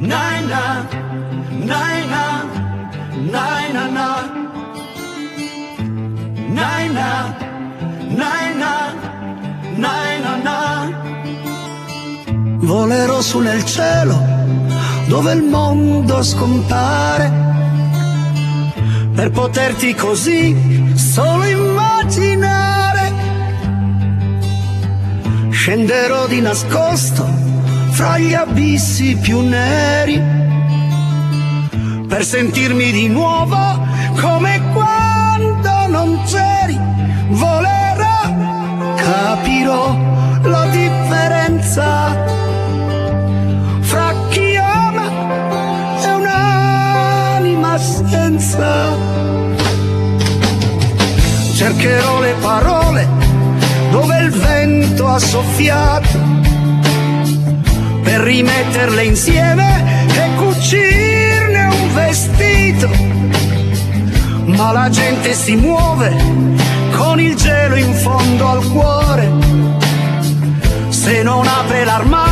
na na, na na, na na na, na na, na na, na na na. Volerò su nel cielo dove il mondo scompare, per poterti così solo immaginare. Scenderò di nascosto fra gli abissi più neri, per sentirmi di nuovo come quando non c'eri. Volerò, capirò la differenza fra chi ama e un'anima senza. Cercherò le parole dove il vento ha soffiato, per rimetterle insieme e cucirne un vestito. Ma la gente si muove con il gelo in fondo al cuore, se non apre l'armadio